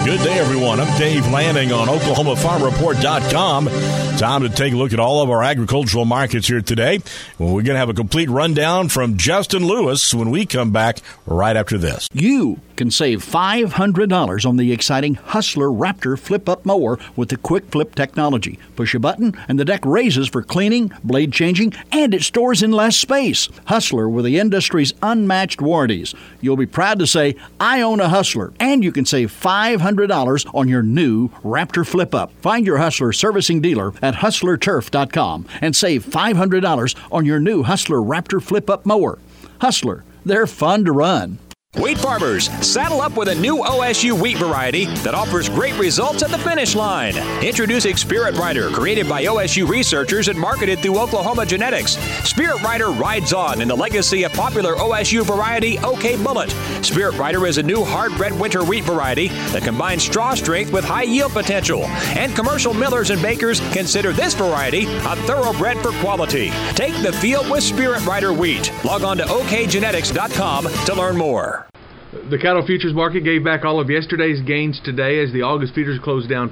Good day, everyone. I'm Dave Lanning on OklahomaFarmReport.com. Time to take a look at all of our agricultural markets here today. Well, we're going to have a complete rundown from Justin Lewis when we come back right after this. You can save $500 on the exciting Hustler Raptor flip-up mower with the quick flip technology. Push a button and the deck raises for cleaning, blade changing, and it stores in less space. Hustler with the industry's unmatched warranties. You'll be proud to say, I own a Hustler, and you can save $500 on your new Raptor flip-up. Find your Hustler servicing dealer at hustlerturf.com and save $500 on your new Hustler Raptor flip-up mower. Hustler, they're fun to run. Wheat farmers, saddle up with a new OSU wheat variety that offers great results at the finish line. Introducing Spirit Rider, created by OSU researchers and marketed through Oklahoma Genetics. Spirit Rider rides on in the legacy of popular OSU variety OK Bullet. Spirit Rider is a new hard-bred winter wheat variety that combines straw strength with high yield potential. And commercial millers and bakers consider this variety a thoroughbred for quality. Take the field with Spirit Rider wheat. Log on to okgenetics.com to learn more. The cattle futures market gave back all of yesterday's gains today as the August futures closed down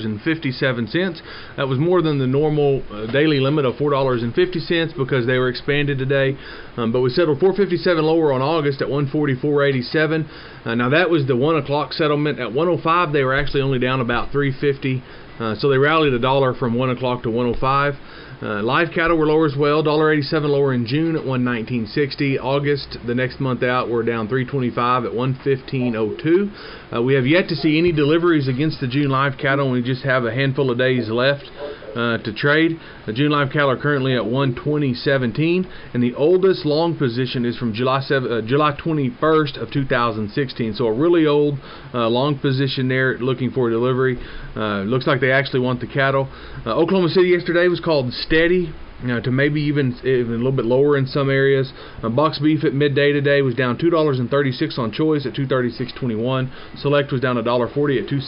$4.57. That was more than the normal daily limit of $4.50 because they were expanded today. But we settled $4.57 lower on August at $144.87. Now that was the 1 o'clock settlement. At 1:05 they were actually only down about $3.50. So they rallied $1 from 1 o'clock to 1:05. Live cattle were lower as well, $1.87 lower in June at $119.60. August, the next month out, we're down $3.25 at $115.02. We have yet to see any deliveries against the June live cattle, and we just have a handful of days left to trade. The June live cattle are currently at $120.17, and the oldest long position is from July 21st of 2016. So a really old long position there, looking for a delivery. Looks like they actually want the cattle. Oklahoma City yesterday was called steady, to maybe even a little bit lower in some areas. Box beef at midday today was down $2.36 on choice at $236.21. Select was down $1.40 at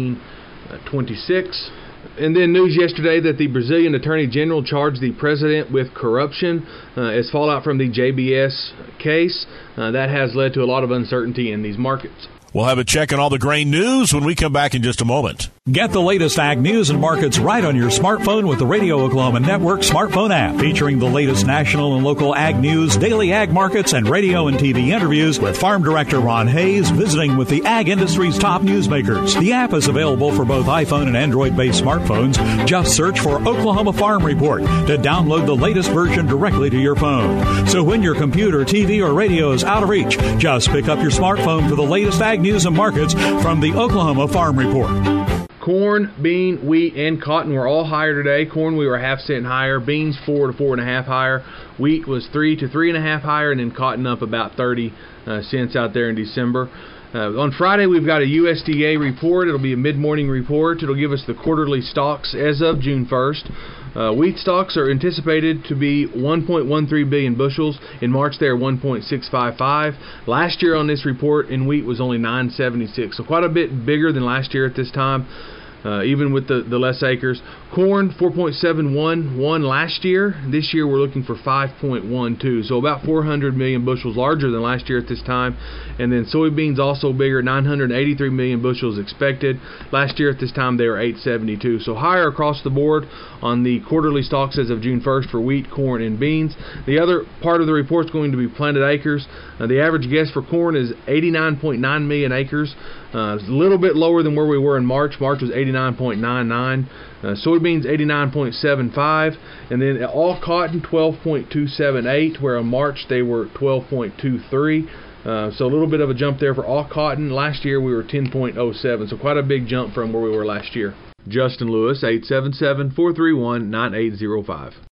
$216.26. And then news yesterday that the Brazilian Attorney General charged the president with corruption as fallout from the JBS case. That has led to a lot of uncertainty in these markets. We'll have a check on all the grain news when we come back in just a moment. Get the latest ag news and markets right on your smartphone with the Radio Oklahoma Network smartphone app, featuring the latest national and local ag news, daily ag markets, and radio and TV interviews with Farm Director Ron Hayes visiting with the ag industry's top newsmakers. The app is available for both iPhone and Android-based smartphones. Just search for Oklahoma Farm Report to download the latest version directly to your phone. So when your computer, TV, or radio is out of reach, just pick up your smartphone for the latest ag news and markets from the Oklahoma Farm Report. Corn, bean, wheat, and cotton were all higher today. Corn, we were 1/2 cent higher. Beans, 4 to 4.5 higher. Wheat was 3 to 3.5 higher, and then cotton up about 30 cents out there in December. On Friday, we've got a USDA report. It'll be a mid-morning report. It'll give us the quarterly stocks as of June 1st. Wheat stocks are anticipated to be 1.13 billion bushels. In March, they are 1.655. Last year on this report in wheat was only 976, so quite a bit bigger than last year at this time, even with the less acres. Corn, 4.711 last year. This year we're looking for 5.12, so about 400 million bushels larger than last year at this time. And then soybeans also bigger, 983 million bushels expected. Last year at this time they were 872, so higher across the board on the quarterly stocks as of June 1st for wheat, corn, and beans. The other part of the report is going to be planted acres. The average guess for corn is 89.9 million acres. It's a little bit lower than where we were in March. March was 89.99. Soybeans 89.75, and then all cotton 12.278, where in March they were 12.23. So a little bit of a jump there for all cotton. Last year we were 10.07, so quite a big jump from where we were last year. Justin Lewis, 877-431-9805.